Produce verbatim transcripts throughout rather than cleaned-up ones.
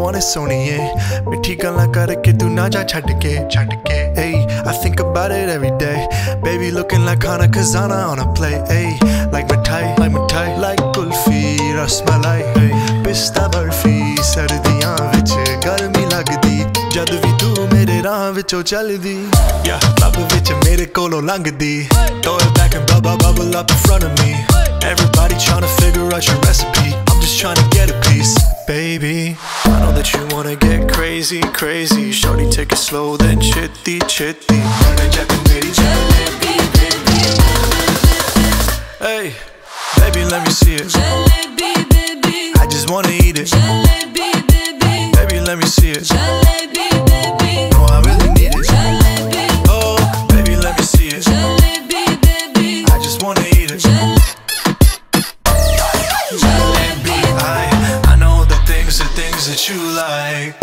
want is सोनिए मिठी गल्लां करके तू ना जा छड़ के छड़ के hey I think about it every day baby looking like Hana Kazana on a play hey like mithai like mithai like kulfi rasmalai hey pista barfi sardiyan vich garmi lagdi jad vi tu mere raah vichon chaldi yeah club vich mere kolo langdi throw it back and bubble bubble up in front of me everybody trying to figure out your recipe I'm just trying to get a piece baby I know that you wanna get crazy crazy shorty take it slow then chitty chitty hey baby let me see it Jalebi baby I just wanna eat it Jalebi baby baby let me see it Jalebi baby no I really need it Jalebi oh baby let me see it Jalebi baby I just wanna eat it Jalebi I I know the things the things that you like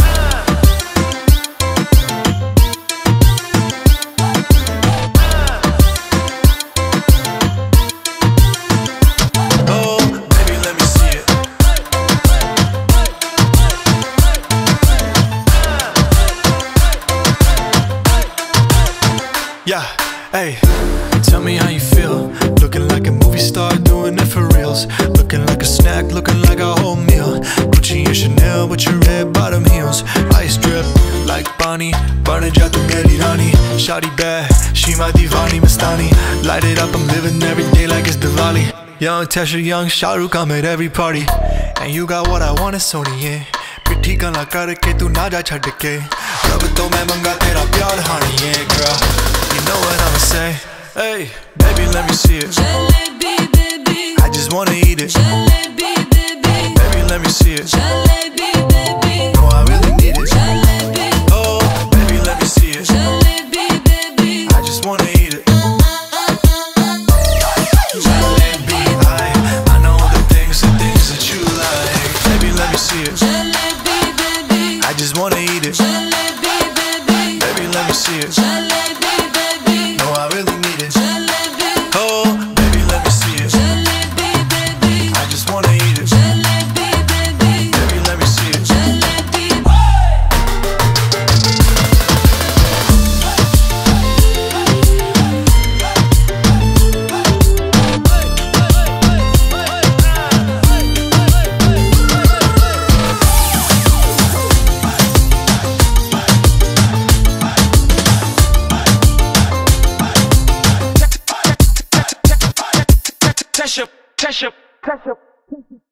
yeah, hey, tell me how you feel looking like a movie star, doing it for reals looking like a snack, looking like a whole meal Gucci and Chanel with your red bottom heels ice drip like Bonnie burn ja tu meri rani shawty bad, she my divani mastani light it up, I'm living every day like it's Diwali young Tesha, young Shah Rukh, I'm at every party and you got what I want is सोनिए मिठी गल्लां करके तू ना जा छड़ के रब तो मैं मंगा तेरा प्यार हानिए girl you know what I'ma say hey baby let me see it Jalebi baby I just wanna eat it Jalebi baby baby let me see it Jalebi baby no I really need it Jalebi oh baby let me see it Jalebi baby I just wanna eat it Jalebi I I know the things the things that you like baby let me see it Jalebi baby I just wanna eat it Jalebi baby baby let me see it Jalebi baby no I really need it Jalebi oh baby let me see it Jalebi baby I just wanna eat it Jalebi baby baby let me see it Jalebi Tesha, Tesha, Tesha.